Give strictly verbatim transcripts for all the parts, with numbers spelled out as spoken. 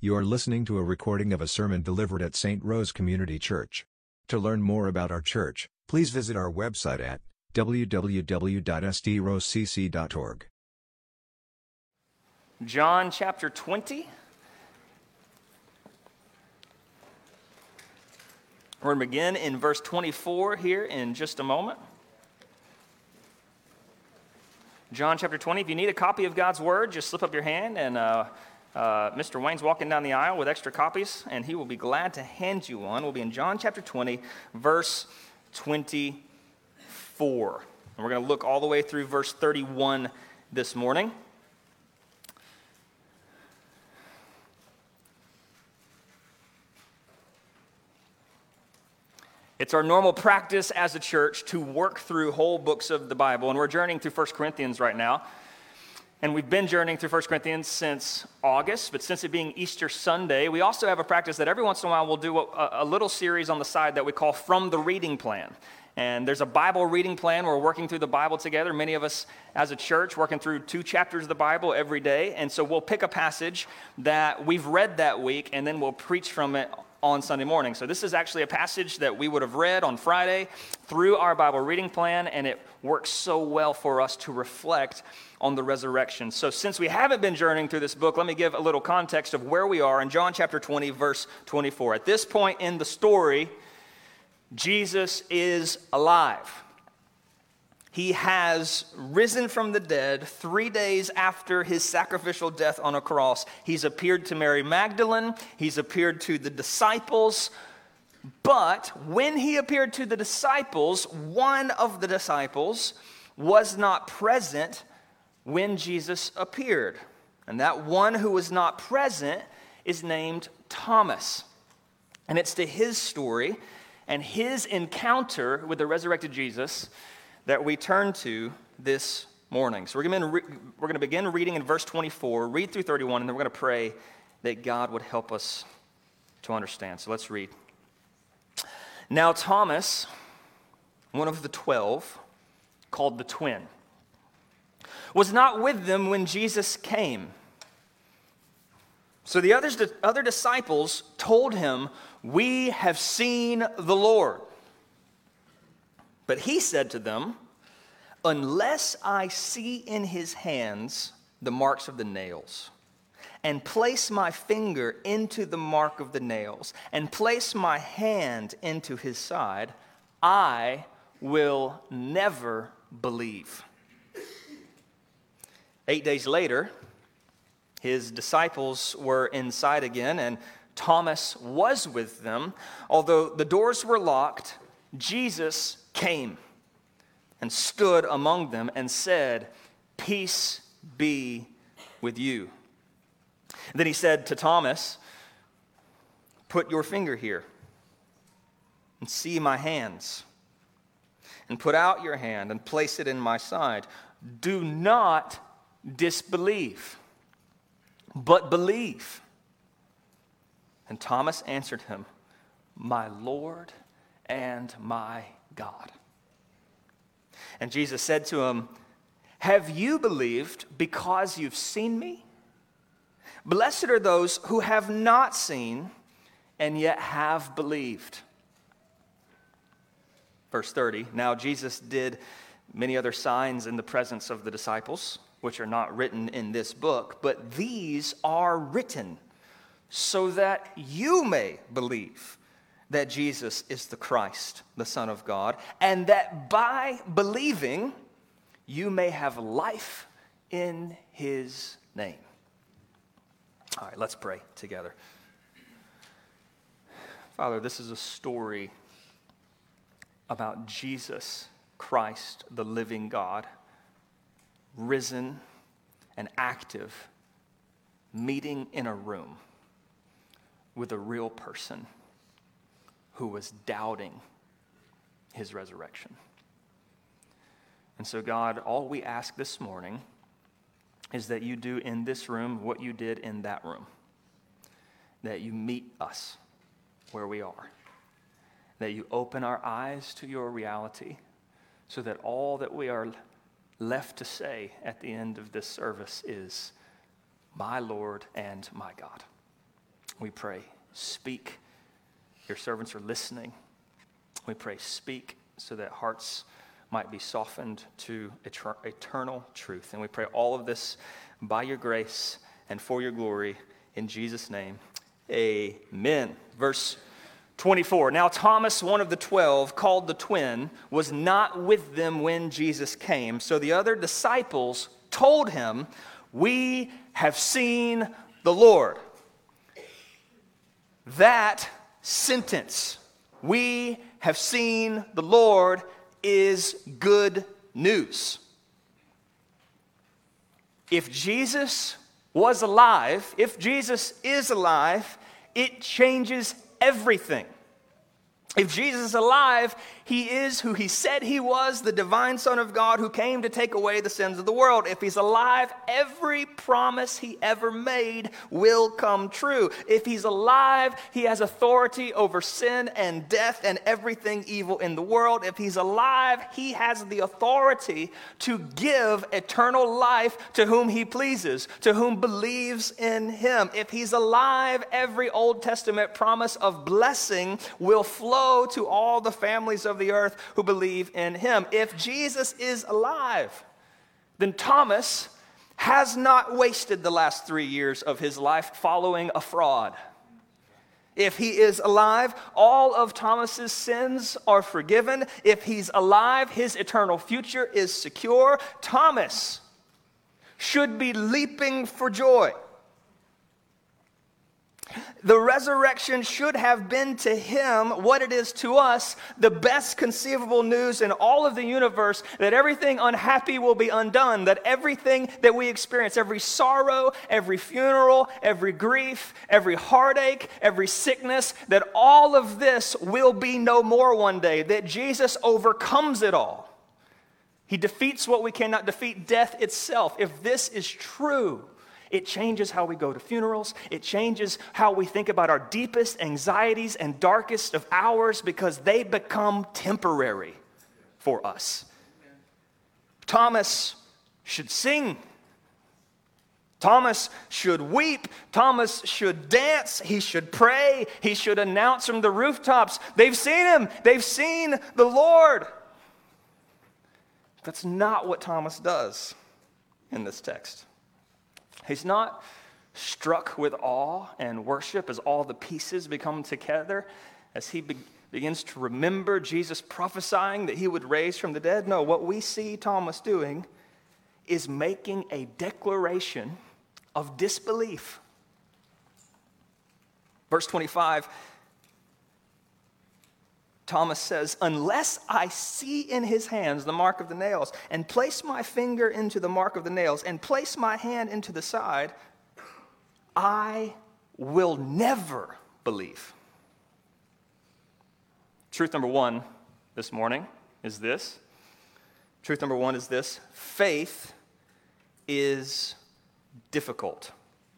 You are listening to a recording of a sermon delivered at Saint Rose Community Church. To learn more about our church, please visit our website at w w w dot s t rose c c dot org. John chapter twenty. We're going to begin in verse twenty-four here in just a moment. John chapter twenty. If you need a copy of God's Word, just slip up your hand, and uh, uh, Mister Wayne's walking down the aisle with extra copies, and he will be glad to hand you one. We'll be in John chapter twenty, verse twenty-four. And we're going to look all the way through verse thirty-one this morning. It's our normal practice as a church to work through whole books of the Bible, and we're journeying through First Corinthians right now. And we've been journeying through First Corinthians since August, but since it being Easter Sunday, we also have a practice that every once in a while we'll do a, a little series on the side that we call From the Reading Plan. And there's a Bible reading plan. We're working through the Bible together. Many of us as a church working through two chapters of the Bible every day. And so we'll pick a passage that we've read that week, and then we'll preach from it on Sunday morning. So this is actually a passage that we would have read on Friday through our Bible reading plan, and it works so well for us to reflect on the resurrection. So since we haven't been journeying through this book, let me give a little context of where we are in John chapter twenty, verse twenty-four. At this point in the story, Jesus is alive. He has risen from the dead three days after his sacrificial death on a cross. He's appeared to Mary Magdalene. He's appeared to the disciples. But when he appeared to the disciples, one of the disciples was not present when Jesus appeared. And that one who was not present is named Thomas. And it's to his story and his encounter with the resurrected Jesus that we turn to this morning. So we're going to re- we're going to begin reading in verse twenty-four, read through thirty-one, and then we're going to pray that God would help us to understand. So let's read. Now Thomas, one of the twelve, called the twin, was not with them when Jesus came. So the others, the other disciples told him, "We have seen the Lord." But he said to them, "Unless I see in his hands the marks of the nails, and place my finger into the mark of the nails, and place my hand into his side, I will never believe." Eight days later, his disciples were inside again, and Thomas was with them. Although the doors were locked, Jesus came and stood among them and said, "Peace be with you." Then he said to Thomas, "Put your finger here and see my hands, and put out your hand and place it in my side. Do not disbelieve, but believe." And Thomas answered him, "My Lord and my God." And Jesus said to him, "Have you believed because you've seen me? Blessed are those who have not seen and yet have believed." Verse thirty, now Jesus did many other signs in the presence of the disciples, which are not written in this book, but these are written so that you may believe that Jesus is the Christ, the Son of God, and that by believing you may have life in his name. All right, let's pray together. Father, this is a story about Jesus Christ, the living God, risen and active, meeting in a room with a real person who was doubting his resurrection. And so, God, all we ask this morning is that you do in this room what you did in that room, that you meet us where we are, that you open our eyes to your reality so that all that we are left to say at the end of this service is, "My Lord and my God." we pray, speak. Your servants are listening. We pray, speak so that hearts might be softened to eter- eternal truth. And we pray all of this by your grace and for your glory in Jesus' name. Amen. Verse twenty-four. Now Thomas, one of the twelve, called the twin, was not with them when Jesus came. So the other disciples told him, "We have seen the Lord." That sentence, "We have seen the Lord," is good news. If Jesus was alive, if Jesus is alive, it changes everything. If Jesus is alive, he is who he said he was, the divine Son of God who came to take away the sins of the world. If he's alive, every promise he ever made will come true. If he's alive, he has authority over sin and death and everything evil in the world. If he's alive, he has the authority to give eternal life to whom he pleases, to whom believes in him. If he's alive, every Old Testament promise of blessing will flow to all the families of the earth who believe in him. If Jesus is alive, then Thomas has not wasted the last three years of his life following a fraud. If he is alive, all of Thomas's sins are forgiven. If he's alive, his eternal future is secure. Thomas should be leaping for joy. The resurrection should have been to him what it is to us, the best conceivable news in all of the universe, that everything unhappy will be undone, that everything that we experience, every sorrow, every funeral, every grief, every heartache, every sickness, that all of this will be no more one day, that Jesus overcomes it all. He defeats what we cannot defeat, death itself. If this is true, it changes how we go to funerals. It changes how we think about our deepest anxieties and darkest of hours, because they become temporary for us. Thomas should sing. Thomas should weep. Thomas should dance. He should pray. He should announce from the rooftops, "They've seen him. They've seen the Lord." That's not what Thomas does in this text. He's not struck with awe and worship as all the pieces become together, as he be- begins to remember Jesus prophesying that he would raise from the dead. No, what we see Thomas doing is making a declaration of disbelief. Verse twenty-five, Thomas says, "Unless I see in his hands the mark of the nails, and place my finger into the mark of the nails, and place my hand into the side, I will never believe." Truth number one this morning is this. Truth number one is this. Faith is difficult.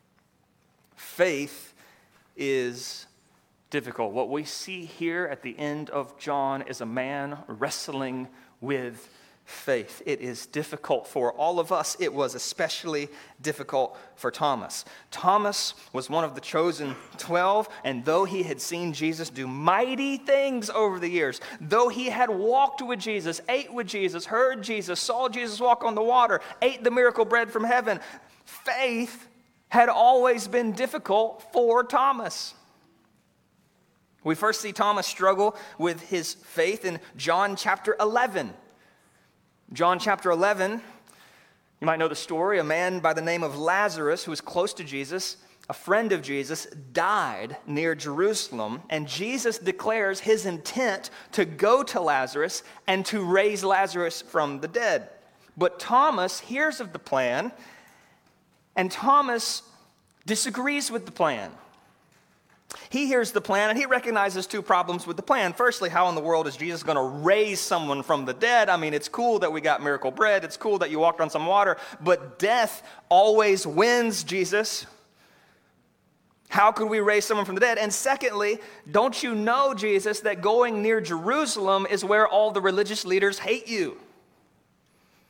Faith is difficult. What we see here at the end of John is a man wrestling with faith. It is difficult for all of us. It was especially difficult for Thomas. Thomas was one of the chosen twelve, and though he had seen Jesus do mighty things over the years, though he had walked with Jesus, ate with Jesus, heard Jesus, saw Jesus walk on the water, ate the miracle bread from heaven, faith had always been difficult for Thomas. We first see Thomas struggle with his faith in John chapter eleven. John chapter eleven, you might know the story. A man by the name of Lazarus, who was close to Jesus, a friend of Jesus, died near Jerusalem, and Jesus declares his intent to go to Lazarus and to raise Lazarus from the dead. But Thomas hears of the plan, and Thomas disagrees with the plan. He hears the plan, and he recognizes two problems with the plan. Firstly, how in the world is Jesus going to raise someone from the dead? I mean, it's cool that we got miracle bread. It's cool that you walked on some water, but death always wins, Jesus. How could we raise someone from the dead? And secondly, don't you know, Jesus, that going near Jerusalem is where all the religious leaders hate you?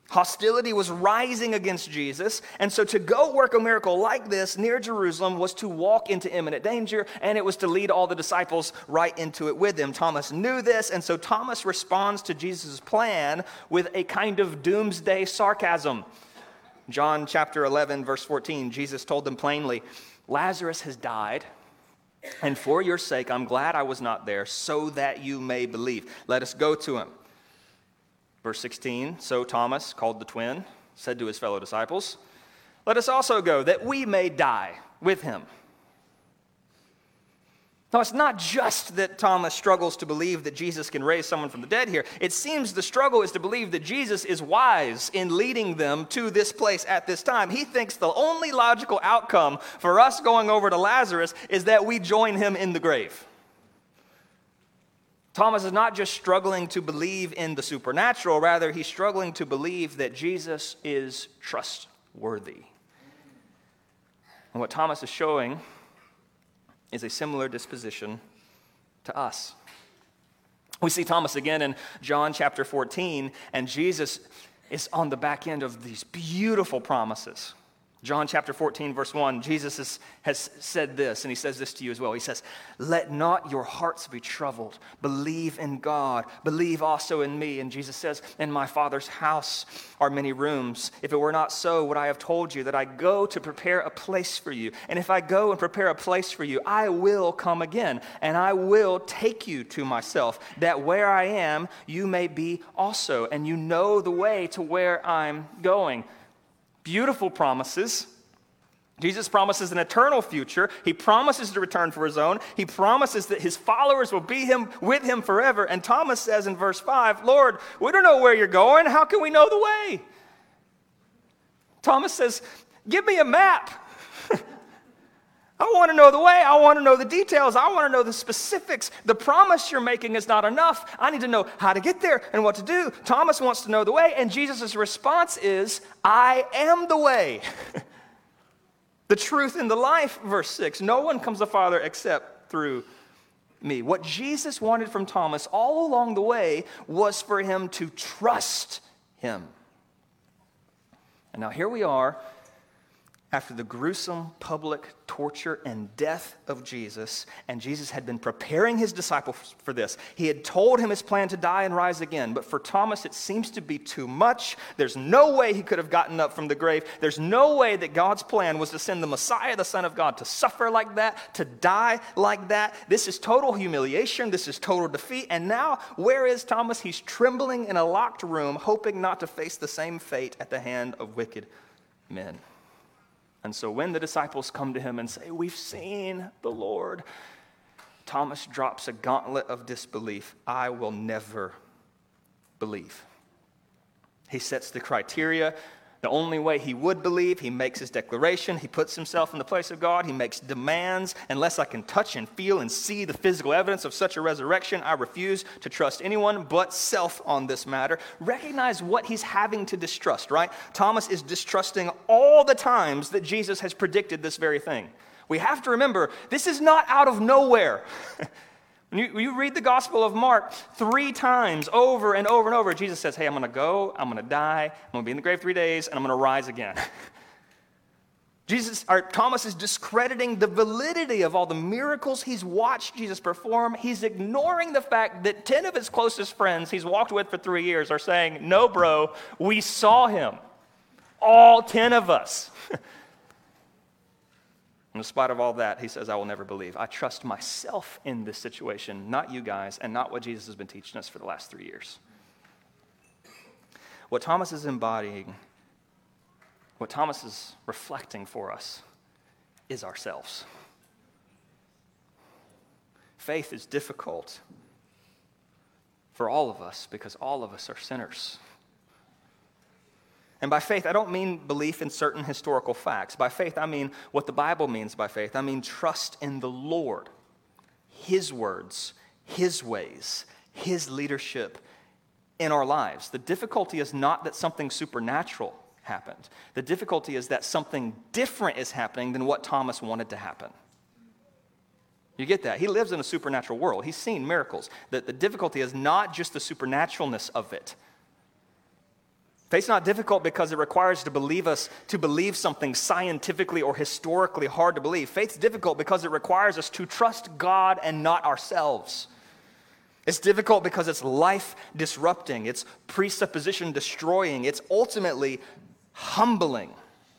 Hostility was rising against Jesus, and so to go work a miracle like this near Jerusalem was to walk into imminent danger, and it was to lead all the disciples right into it with him. Thomas knew this, and so Thomas responds to Jesus' plan with a kind of doomsday sarcasm. John chapter eleven, verse fourteen, Jesus told them plainly, "Lazarus has died, and for your sake I'm glad I was not there, so that you may believe. Let us go to him." Verse sixteen, so Thomas, called the twin, said to his fellow disciples, "Let us also go, that we may die with him." Now, it's not just that Thomas struggles to believe that Jesus can raise someone from the dead here. It seems the struggle is to believe that Jesus is wise in leading them to this place at this time. He thinks the only logical outcome for us going over to Lazarus is that we join him in the grave. Thomas is not just struggling to believe in the supernatural, rather he's struggling to believe that Jesus is trustworthy. And what Thomas is showing is a similar disposition to us. We see Thomas again in John chapter fourteen, and Jesus is on the back end of these beautiful promises. John chapter fourteen, verse one, Jesus is, has said this, and he says this to you as well. He says, "Let not your hearts be troubled. Believe in God. Believe also in me." And Jesus says, "In my Father's house are many rooms. If it were not so, would I have told you that I go to prepare a place for you? And if I go and prepare a place for you, I will come again, and I will take you to myself, that where I am, you may be also, and you know the way to where I'm going." Beautiful promises. Jesus promises an eternal future. He promises to return for his own. He promises that his followers will be him with him forever. And Thomas says in verse five, "Lord, we don't know where you're going. How can we know the way?" Thomas says, "Give me a map. I want to know the way. I want to know the details. I want to know the specifics. The promise you're making is not enough. I need to know how to get there and what to do." Thomas wants to know the way, and Jesus' response is, "I am the way, the truth, and the life." Verse six, "No one comes to the Father except through me." What Jesus wanted from Thomas all along the way was for him to trust him. And now here we are, after the gruesome public torture and death of Jesus, and Jesus had been preparing his disciples for this. He had told him his plan to die and rise again, but for Thomas it seems to be too much. There's no way he could have gotten up from the grave. There's no way that God's plan was to send the Messiah, the Son of God, to suffer like that, to die like that. This is total humiliation. This is total defeat. And now, where is Thomas? He's trembling in a locked room, hoping not to face the same fate at the hand of wicked men. And so when the disciples come to him and say, "We've seen the Lord," Thomas drops a gauntlet of disbelief. "I will never believe." He sets the criteria. The only way he would believe, he makes his declaration. He puts himself in the place of God. He makes demands. "Unless I can touch and feel and see the physical evidence of such a resurrection, I refuse to trust anyone but self on this matter." Recognize what he's having to distrust, right? Thomas is distrusting all the times that Jesus has predicted this very thing. We have to remember, this is not out of nowhere. When you, when you read the Gospel of Mark, three times over and over and over, Jesus says, "Hey, I'm going to go, I'm going to die, I'm going to be in the grave three days, and I'm going to rise again." Jesus, or Thomas is discrediting the validity of all the miracles he's watched Jesus perform. He's ignoring the fact that ten of his closest friends he's walked with for three years are saying, "No, bro, we saw him. All ten of us." In spite of all that, he says, "I will never believe." I trust myself in this situation, not you guys, and not what Jesus has been teaching us for the last three years. What Thomas is embodying, what Thomas is reflecting for us, is ourselves. Faith is difficult for all of us because all of us are sinners. And by faith, I don't mean belief in certain historical facts. By faith, I mean what the Bible means by faith. I mean trust in the Lord, His words, His ways, His leadership in our lives. The difficulty is not that something supernatural happened. The difficulty is that something different is happening than what Thomas wanted to happen. You get that? He lives in a supernatural world. He's seen miracles. The, the difficulty is not just the supernaturalness of it. Faith's not difficult because it requires to believe us to believe something scientifically or historically hard to believe. Faith's difficult because it requires us to trust God and not ourselves. It's difficult because it's life disrupting, it's presupposition destroying, it's ultimately humbling.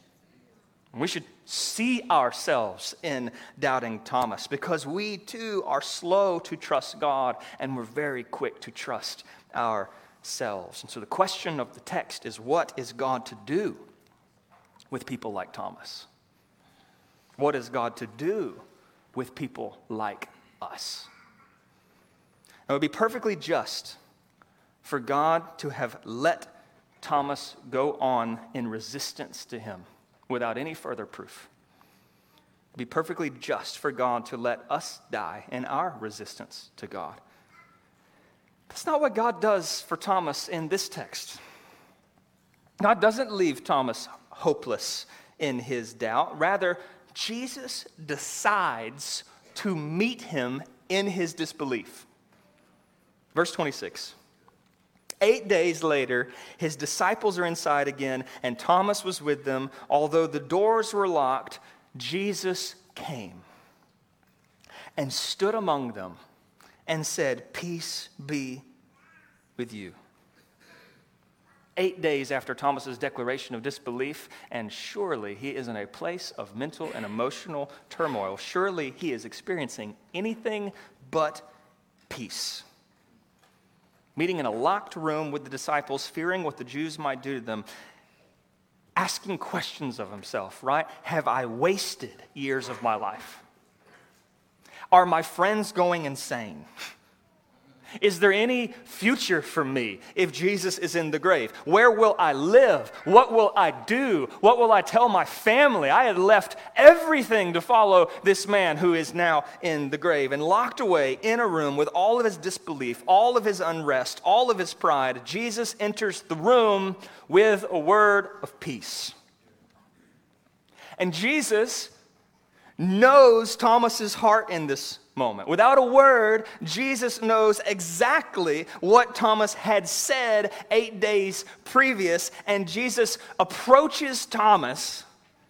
We should see ourselves in doubting Thomas because we too are slow to trust God and we're very quick to trust ourselves. And so the question of the text is, what is God to do with people like Thomas? What is God to do with people like us? It would be perfectly just for God to have let Thomas go on in resistance to him without any further proof. It would be perfectly just for God to let us die in our resistance to God. That's not what God does for Thomas in this text. God doesn't leave Thomas hopeless in his doubt. Rather, Jesus decides to meet him in his disbelief. Verse twenty-six. Eight days later, his disciples are inside again, and Thomas was with them. Although the doors were locked, Jesus came and stood among them and said, "Peace be with you." Eight days after Thomas's declaration of disbelief, and surely he is in a place of mental and emotional turmoil. Surely he is experiencing anything but peace. Meeting in a locked room with the disciples, fearing what the Jews might do to them, asking questions of himself, right? Have I wasted years of my life? Are my friends going insane? Is there any future for me if Jesus is in the grave? Where will I live? What will I do? What will I tell my family? I had left everything to follow this man who is now in the grave and locked away in a room with all of his disbelief, all of his unrest, all of his pride. Jesus enters the room with a word of peace. And Jesus knows Thomas's heart in this moment. Without a word, Jesus knows exactly what Thomas had said eight days previous, and Jesus approaches Thomas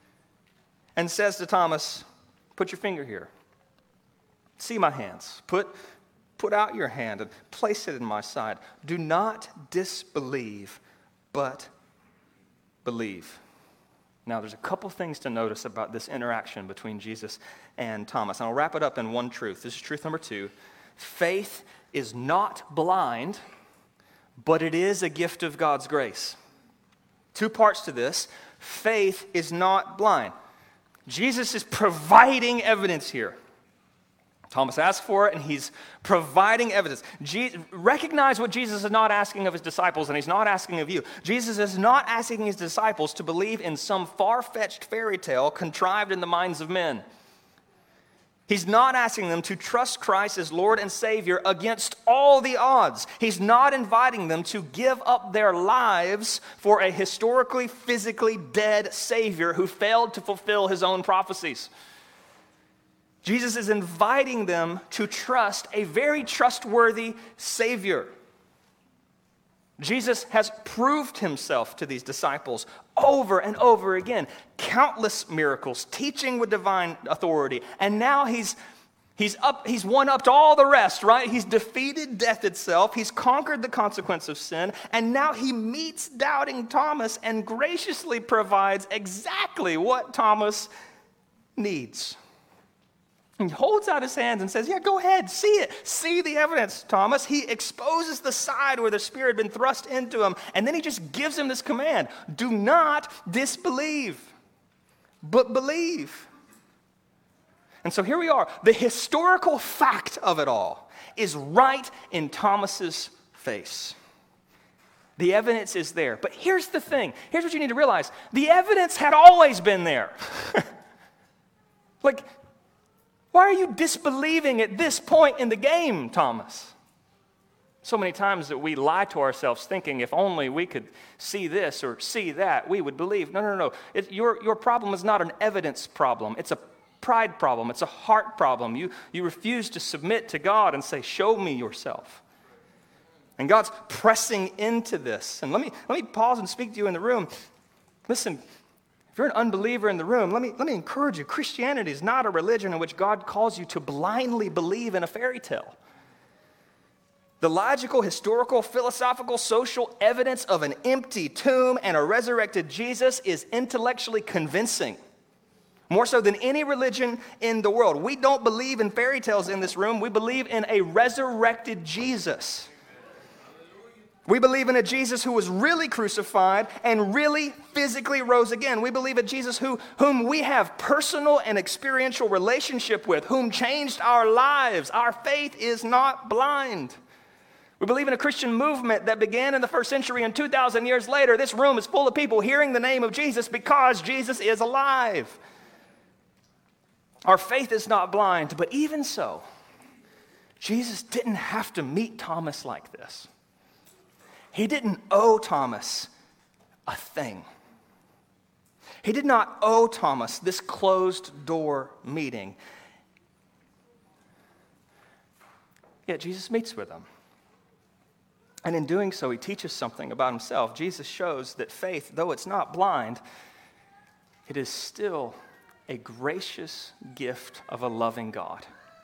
and says to Thomas, "Put your finger here. See my hands. Put, put out your hand and place it in my side. Do not disbelieve, but believe." Now, there's a couple things to notice about this interaction between Jesus and Thomas. And I'll wrap it up in one truth. This is truth number two. Faith is not blind, but it is a gift of God's grace. Two parts to this. Faith is not blind. Jesus is providing evidence here. Thomas asked for it, and he's providing evidence. Je- recognize what Jesus is not asking of his disciples, and he's not asking of you. Jesus is not asking his disciples to believe in some far-fetched fairy tale contrived in the minds of men. He's not asking them to trust Christ as Lord and Savior against all the odds. He's not inviting them to give up their lives for a historically, physically dead Savior who failed to fulfill his own prophecies. Jesus is inviting them to trust a very trustworthy Savior. Jesus has proved himself to these disciples over and over again. Countless miracles, teaching with divine authority. And now he's he's up, he's one-upped all the rest, right? He's defeated death itself. He's conquered the consequence of sin. And now he meets doubting Thomas and graciously provides exactly what Thomas needs. He holds out his hands and says, "Yeah, go ahead, see it. See the evidence, Thomas." He exposes the side where the Spirit had been thrust into him, and then he just gives him this command: do not disbelieve, but believe. And so here we are. The historical fact of it all is right in Thomas's face. The evidence is there. But here's the thing. Here's what you need to realize. The evidence had always been there. Like, why are you disbelieving at this point in the game, Thomas? So many times that we lie to ourselves thinking if only we could see this or see that, we would believe. No, no, no. It, your, your problem is not an evidence problem. It's a pride problem. It's a heart problem. You, you refuse to submit to God and say, "Show me yourself." And God's pressing into this. And let me, let me pause and speak to you in the room. Listen, if you're an unbeliever in the room, let me, let me encourage you. Christianity is not a religion in which God calls you to blindly believe in a fairy tale. The logical, historical, philosophical, social evidence of an empty tomb and a resurrected Jesus is intellectually convincing. More so than any religion in the world. We don't believe in fairy tales in this room. We believe in a resurrected Jesus. We believe in a Jesus who was really crucified and really physically rose again. We believe in Jesus who, whom we have personal and experiential relationship with, whom changed our lives. Our faith is not blind. We believe in a Christian movement that began in the first century, and two thousand years later, this room is full of people hearing the name of Jesus because Jesus is alive. Our faith is not blind, but even so, Jesus didn't have to meet Thomas like this. He didn't owe Thomas a thing. He did not owe Thomas this closed door meeting. Yet Jesus meets with him. And in doing so, he teaches something about himself. Jesus shows that faith, though it's not blind, it is still a gracious gift of a loving God.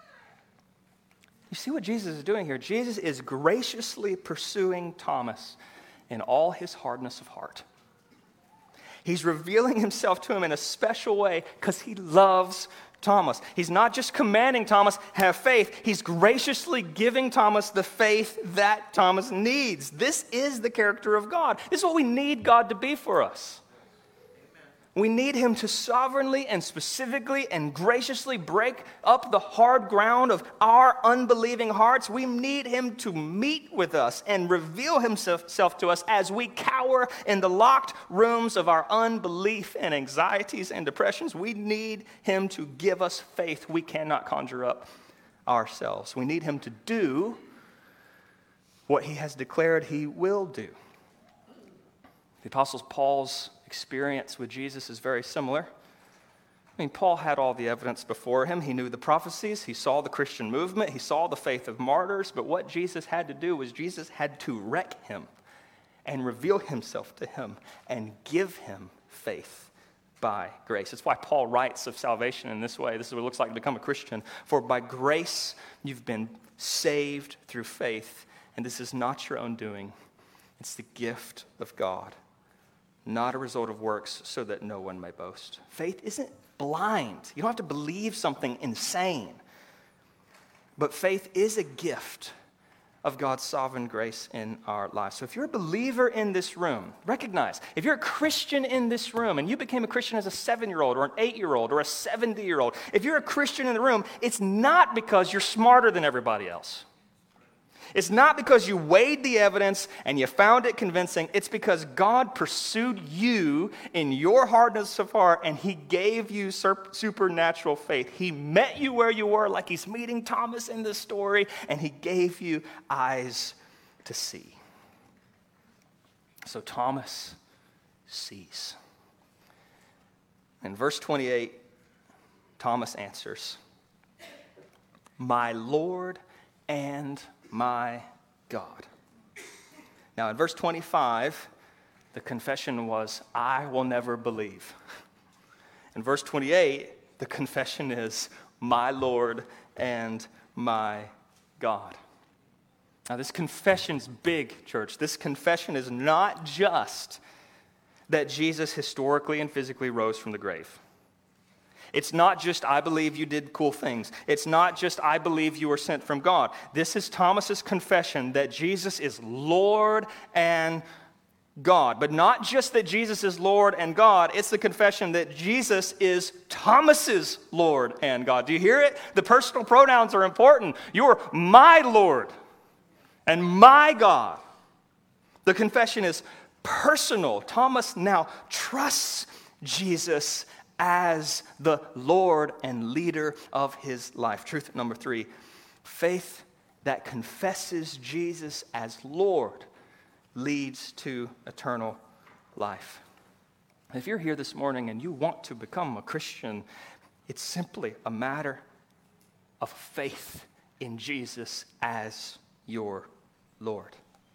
You see what Jesus is doing here? Jesus is graciously pursuing Thomas in all his hardness of heart. He's revealing himself to him in a special way because he loves Thomas. He's not just commanding Thomas, have faith. He's graciously giving Thomas the faith that Thomas needs. This is the character of God. This is what we need God to be for us. We need him to sovereignly and specifically and graciously break up the hard ground of our unbelieving hearts. We need him to meet with us and reveal himself to us as we cower in the locked rooms of our unbelief and anxieties and depressions. We need him to give us faith we cannot conjure up ourselves. We need him to do what he has declared he will do. The Apostle Paul's experience with Jesus is very similar. I mean, Paul had all the evidence before him. He knew the prophecies. He saw the Christian movement. He saw the faith of martyrs. But what Jesus had to do was Jesus had to wreck him and reveal himself to him and give him faith by grace. That's why Paul writes of salvation in this way. This is what it looks like to become a Christian. For by grace you've been saved through faith, and this is not your own doing. It's the gift of God, not a result of works, so that no one may boast. Faith isn't blind. You don't have to believe something insane. But faith is a gift of God's sovereign grace in our lives. So if you're a believer in this room, recognize, if you're a Christian in this room, and you became a Christian as a seven-year-old or an eight-year-old or a seventy-year-old, if you're a Christian in the room, it's not because you're smarter than everybody else. It's not because you weighed the evidence and you found it convincing. It's because God pursued you in your hardness of heart and he gave you supernatural faith. He met you where you were, like he's meeting Thomas in this story, and he gave you eyes to see. So Thomas sees. In verse twenty-eight, Thomas answers, "My Lord and my God." Now in verse twenty-five, the confession was, "I will never believe." In verse twenty-eight, the confession is, "My Lord and my God." Now this confession's big, church. This confession is not just that Jesus historically and physically rose from the grave. It's not just, "I believe you did cool things." It's not just, "I believe you were sent from God." This is Thomas's confession that Jesus is Lord and God. But not just that Jesus is Lord and God, it's the confession that Jesus is Thomas's Lord and God. Do you hear it? The personal pronouns are important. You're my Lord and my God. The confession is personal. Thomas now trusts Jesus as the Lord and leader of his life. Truth number three, faith that confesses Jesus as Lord leads to eternal life. If you're here this morning and you want to become a Christian, it's simply a matter of faith in Jesus as your Lord.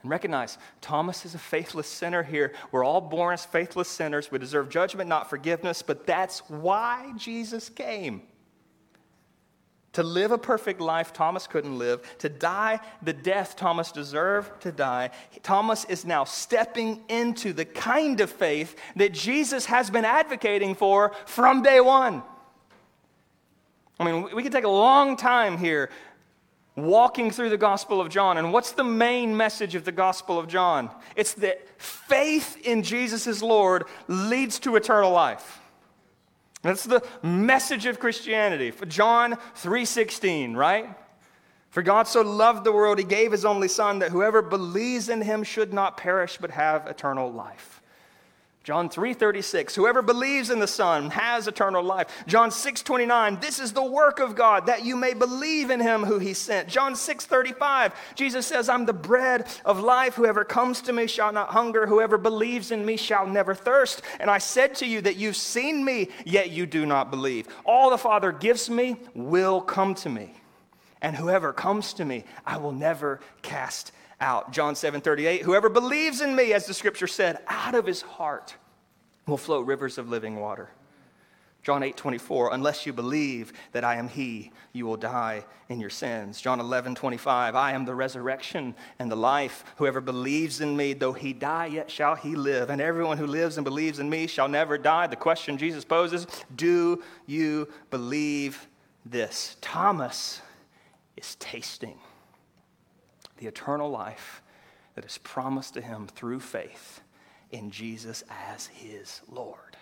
And recognize, Thomas is a faithless sinner here. We're all born as faithless sinners. We deserve judgment, not forgiveness, but that's why Jesus came. To live a perfect life Thomas couldn't live, to die the death Thomas deserved to die. Thomas is now stepping into the kind of faith that Jesus has been advocating for from day one. I mean, we could take a long time here walking through the Gospel of John. And what's the main message of the Gospel of John? It's that faith in Jesus as Lord leads to eternal life. That's the message of Christianity. For John three sixteen, right? For God so loved the world, he gave his only Son, that whoever believes in him should not perish but have eternal life. John three thirty-six, whoever believes in the Son has eternal life. John six twenty-nine, this is the work of God, that you may believe in him who he sent. John six thirty-five, Jesus says, I'm the bread of life. Whoever comes to me shall not hunger. Whoever believes in me shall never thirst. And I said to you that you've seen me, yet you do not believe. All the Father gives me will come to me. And whoever comes to me, I will never cast out. John seven thirty-eight, whoever believes in me, as the scripture said, out of his heart will flow rivers of living water. John eight twenty-four, unless you believe that I am he, you will die in your sins. John eleven twenty-five, I am the resurrection and the life. Whoever believes in me, though he die, yet shall he live. And everyone who lives and believes in me shall never die. The question Jesus poses, do you believe this? Thomas is tasting the eternal life that is promised to him through faith in Jesus as his Lord.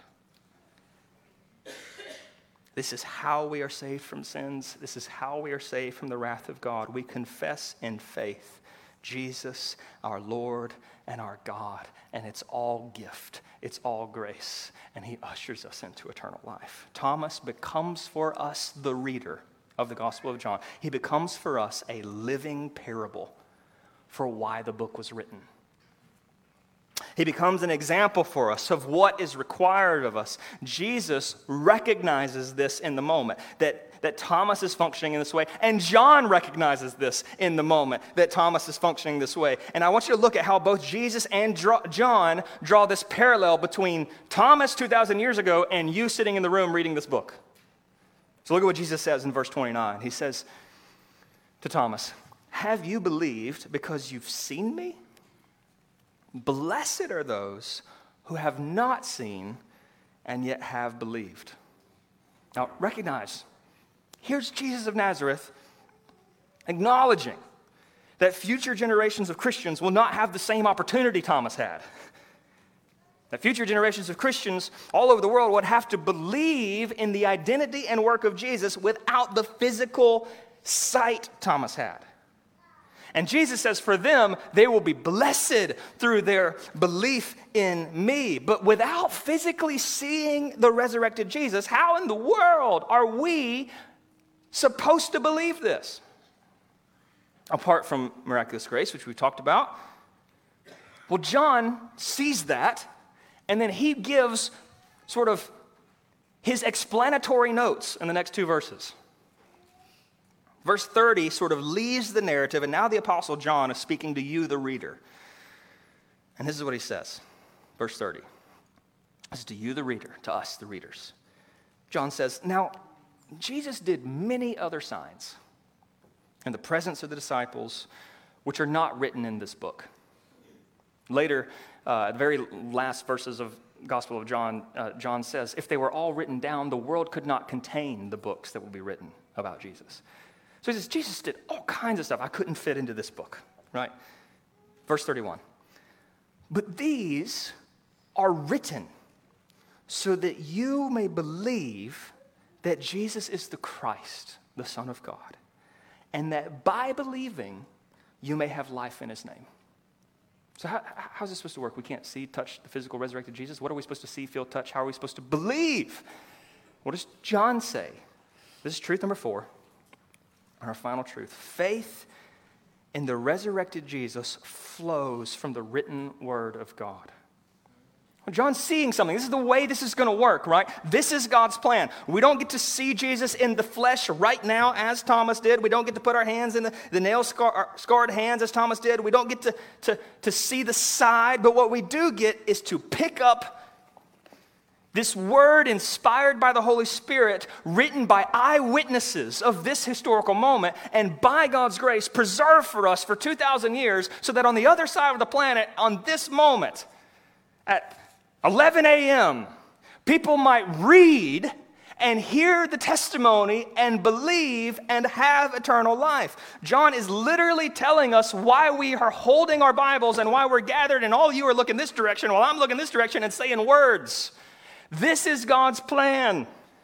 This is how we are saved from sins. This is how we are saved from the wrath of God. We confess in faith Jesus, our Lord and our God, and it's all gift. It's all grace, and he ushers us into eternal life. Thomas becomes for us the reader of the Gospel of John. He becomes for us a living parable for why the book was written. He becomes an example for us of what is required of us. Jesus recognizes this in the moment, that, that Thomas is functioning in this way, and John recognizes this in the moment, that Thomas is functioning this way. And I want you to look at how both Jesus and John draw this parallel between Thomas two thousand years ago and you sitting in the room reading this book. So look at what Jesus says in verse twenty-nine. He says to Thomas, have you believed because you've seen me? Blessed are those who have not seen and yet have believed. Now, recognize, here's Jesus of Nazareth acknowledging that future generations of Christians will not have the same opportunity Thomas had. That future generations of Christians all over the world would have to believe in the identity and work of Jesus without the physical sight Thomas had. And Jesus says for them, they will be blessed through their belief in me. But without physically seeing the resurrected Jesus, how in the world are we supposed to believe this? Apart from miraculous grace, which we talked about. Well, John sees that, and then he gives sort of his explanatory notes in the next two verses. Verse thirty sort of leaves the narrative, and now the Apostle John is speaking to you, the reader. And this is what he says, verse thirty. This is to you, the reader, to us, the readers. John says, now, Jesus did many other signs in the presence of the disciples, which are not written in this book. Later, uh, the very last verses of Gospel of John, uh, John says, if they were all written down, the world could not contain the books that will be written about Jesus. So he says, Jesus did all kinds of stuff I couldn't fit into this book, right? Verse thirty-one. But these are written so that you may believe that Jesus is the Christ, the Son of God, and that by believing, you may have life in his name. So how, how's this supposed to work? We can't see, touch the physical resurrected Jesus. What are we supposed to see, feel, touch? How are we supposed to believe? What does John say? This is truth number four. Our final truth. Faith in the resurrected Jesus flows from the written word of God. What John's seeing something. This is the way this is going to work, right? This is God's plan. We don't get to see Jesus in the flesh right now as Thomas did. We don't get to put our hands in the, the nail scar, scarred hands as Thomas did. We don't get to, to, to see the side. But what we do get is to pick up this word inspired by the Holy Spirit, written by eyewitnesses of this historical moment, and by God's grace preserved for us for two thousand years, so that on the other side of the planet, on this moment, at eleven a.m., people might read and hear the testimony and believe and have eternal life. John is literally telling us why we are holding our Bibles and why we're gathered, and all of you are looking this direction while I'm looking this direction and saying words. This is God's plan.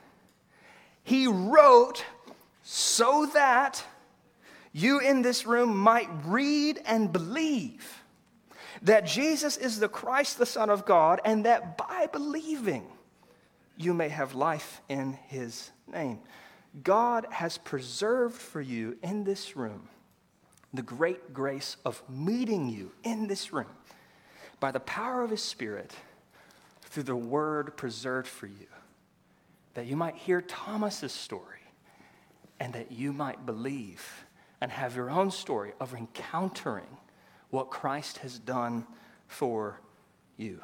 He wrote so that you in this room might read and believe that Jesus is the Christ, the Son of God, and that by believing you may have life in his name. God has preserved for you in this room the great grace of meeting you in this room by the power of his Spirit through the word preserved for you, that you might hear Thomas's story and that you might believe and have your own story of encountering what Christ has done for you.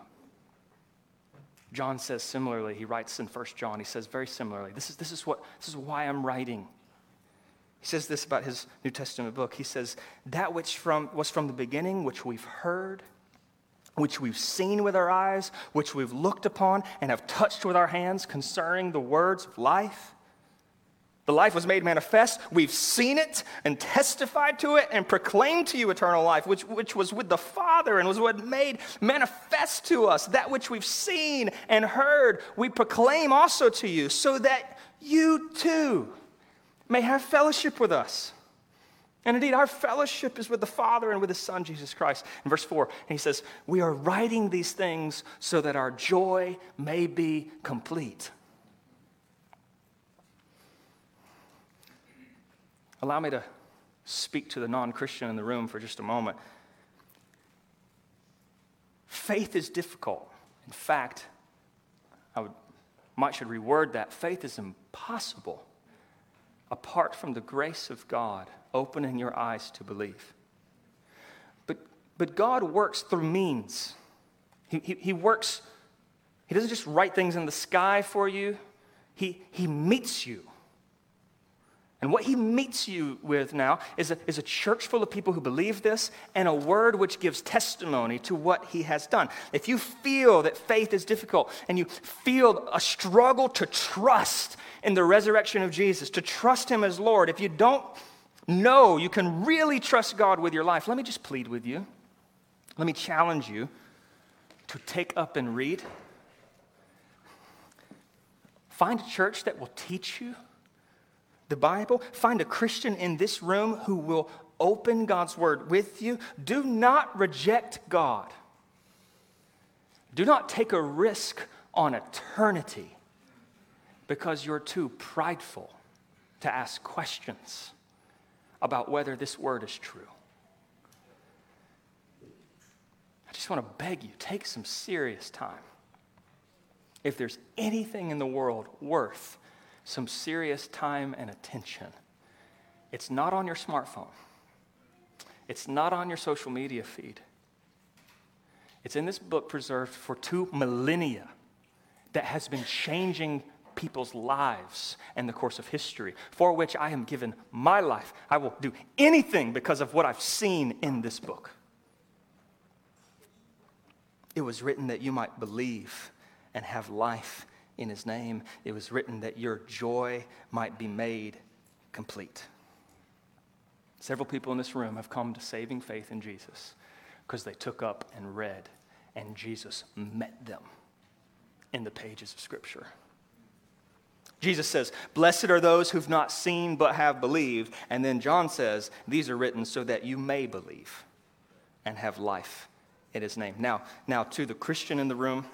John says similarly, he writes in First John, he says very similarly, this is, this is what, this is why I'm writing. He says this about his New Testament book. He says, that which from was from the beginning, which we've heard, which we've seen with our eyes, which we've looked upon and have touched with our hands concerning the words of life. The life was made manifest. We've seen it and testified to it and proclaimed to you eternal life, which, which was with the Father and was what made manifest to us. That which we've seen and heard, we proclaim also to you, so that you too may have fellowship with us. And indeed, our fellowship is with the Father and with his Son, Jesus Christ. In verse four, and he says, we are writing these things so that our joy may be complete. Allow me to speak to the non-Christian in the room for just a moment. Faith is difficult. In fact, I would, might should reword that. Faith is impossible apart from the grace of God opening your eyes to believe. But, but God works through means. He, he, he works, he doesn't just write things in the sky for you. He, he meets you. And what he meets you with now is a, is a church full of people who believe this and a word which gives testimony to what he has done. If you feel that faith is difficult and you feel a struggle to trust in the resurrection of Jesus, to trust him as Lord, if you don't know you can really trust God with your life, let me just plead with you. Let me challenge you to take up and read. Find a church that will teach you the Bible. Find a Christian in this room who will open God's word with you. Do not reject God. Do not take a risk on eternity because you're too prideful to ask questions about whether this word is true. I just want to beg you, take some serious time. If there's anything in the world worth some serious time and attention, it's not on your smartphone. It's not on your social media feed. It's in this book preserved for two millennia that has been changing people's lives in the course of history, for which I am given my life. I will do anything because of what I've seen in this book. It was written that you might believe and have life in his name. It was written that your joy might be made complete. Several people in this room have come to saving faith in Jesus because they took up and read, and Jesus met them in the pages of Scripture. Jesus says, blessed are those who've not seen but have believed. And then John says, these are written so that you may believe and have life in his name. Now, now to the Christian in the room,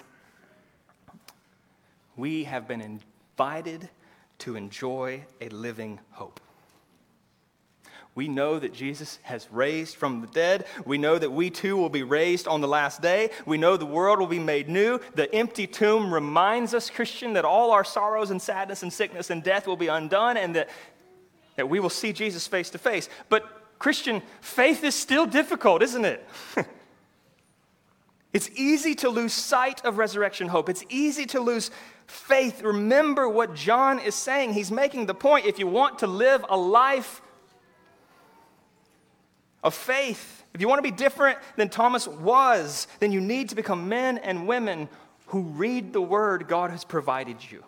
we have been invited to enjoy a living hope. We know that Jesus has raised from the dead. We know that we too will be raised on the last day. We know the world will be made new. The empty tomb reminds us, Christian, that all our sorrows and sadness and sickness and death will be undone, and that, that we will see Jesus face to face. But Christian, faith is still difficult, isn't it? It's easy to lose sight of resurrection hope. It's easy to lose faith. Remember what John is saying. He's making the point, if you want to live a life of faith, if you want to be different than Thomas was, then you need to become men and women who read the word God has provided you,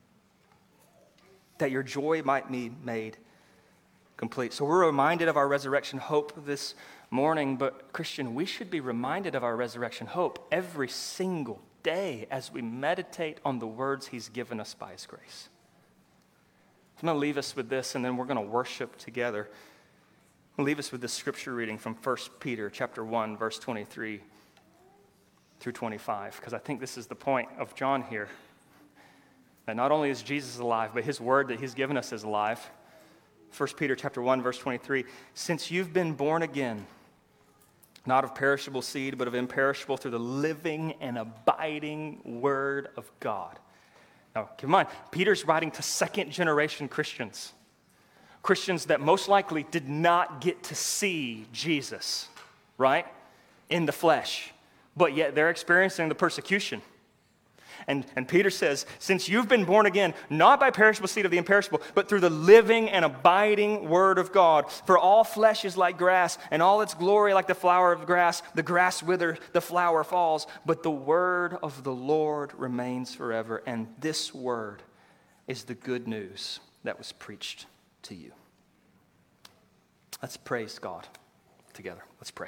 that your joy might be made complete. So we're reminded of our resurrection hope this morning, but Christian, we should be reminded of our resurrection hope every single day as we meditate on the words he's given us by his grace. I'm going to leave us with this, and then we're going to worship together. I'll leave us with this scripture reading from First Peter chapter one, verse twenty-three through twenty-five, because I think this is the point of John here. That not only is Jesus alive, but his word that he's given us is alive. First Peter chapter one, verse twenty-three, since you've been born again, not of perishable seed, but of imperishable through the living and abiding word of God. Now, keep in mind, Peter's writing to second generation Christians. Christians that most likely did not get to see Jesus, right, in the flesh, but yet they're experiencing the persecution. And, and Peter says, since you've been born again, not by perishable seed of the imperishable, but through the living and abiding word of God, for all flesh is like grass, and all its glory like the flower of grass. The grass withers, the flower falls, but the word of the Lord remains forever. And this word is the good news that was preached to you. Let's praise God together. Let's pray.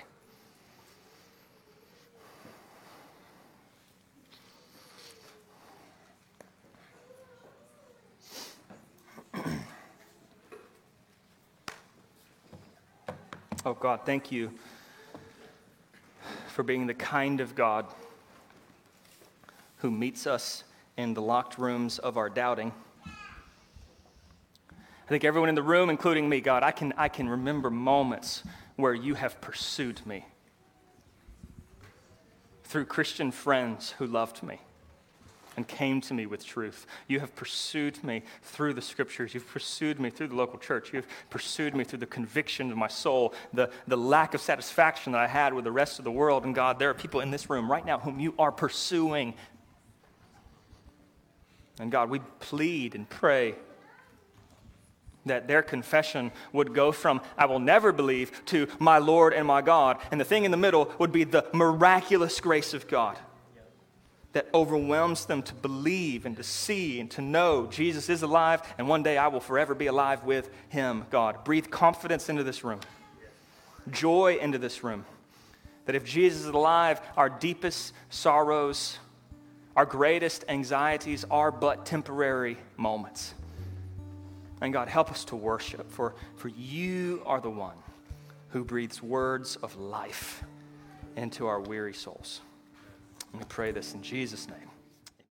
Oh God, thank you for being the kind of God who meets us in the locked rooms of our doubting. I think everyone in the room, including me, God, I can, I can remember moments where you have pursued me through Christian friends who loved me and came to me with truth. You have pursued me through the scriptures. You've pursued me through the local church. You've pursued me through the conviction of my soul, the, the lack of satisfaction that I had with the rest of the world. And God, there are people in this room right now whom you are pursuing. And God, we plead and pray that their confession would go from, I will never believe, to my Lord and my God. And the thing in the middle would be the miraculous grace of God that overwhelms them to believe and to see and to know Jesus is alive, and one day I will forever be alive with him, God. Breathe confidence into this room, joy into this room, that if Jesus is alive, our deepest sorrows, our greatest anxieties are but temporary moments. And God, help us to worship, for, for you are the one who breathes words of life into our weary souls. And we pray this in Jesus' name.